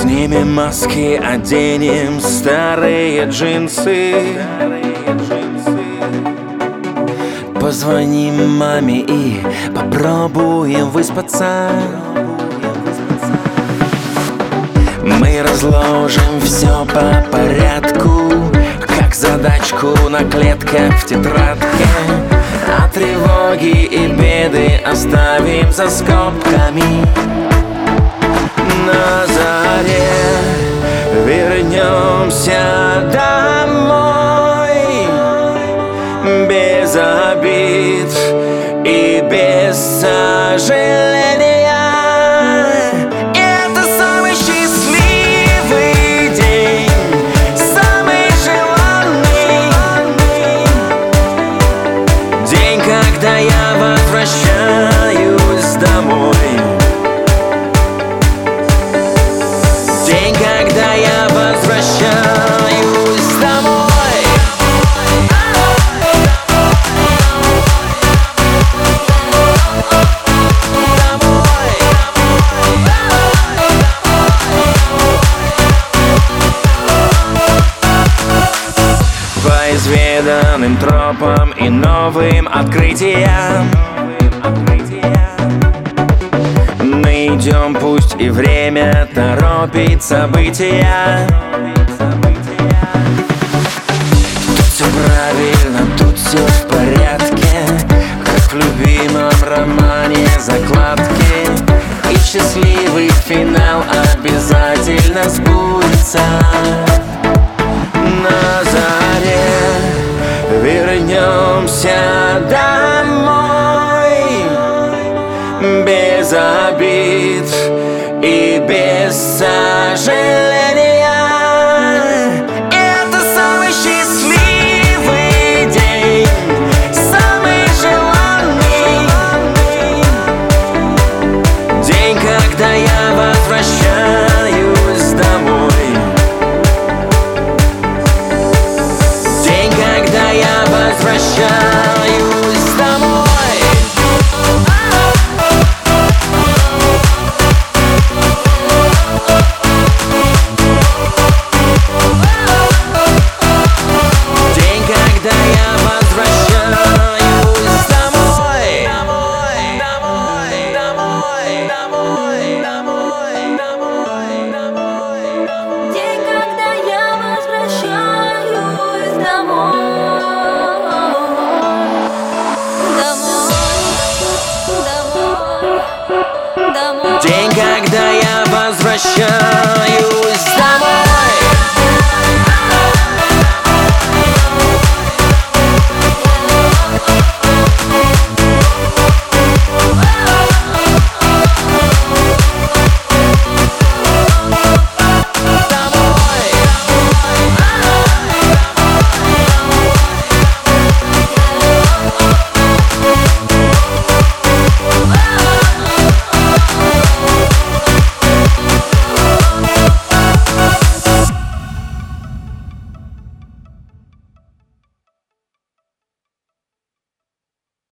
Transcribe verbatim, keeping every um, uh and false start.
Снимем маски, оденем старые джинсы. Позвоним маме и попробуем выспаться. Мы разложим все по порядку, как задачку на клетках в тетрадке. А тревоги и беды оставим за скобками. На заре вернемся домой, без обид и без сожаления. Это самый счастливый день, самый желанный день, когда я возвращаюсь домой. День, когда я возвращаюсь домой. По изведанным тропам и новым открытиям мы идем, пусть и время торопит события. Тут все правильно, тут все в порядке, как в любимом романе закладки. И счастливый финал обязательно сбудется. На заре вернемся домой, без обид и без сожаления. Это самый счастливый день, самый желанный день, когда я возвращаюсь домой. День, когда я возвращаюсь домой. День, когда я возвращаюсь.